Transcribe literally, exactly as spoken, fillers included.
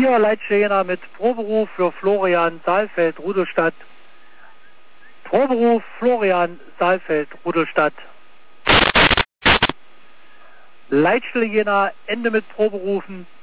Vierer Leitstelle Jena mit Proberuf für Florian Saalfeld, Rudolstadt. Proberuf Florian Saalfeld, Rudolstadt. Leitstelle Jena, Ende mit Proberufen.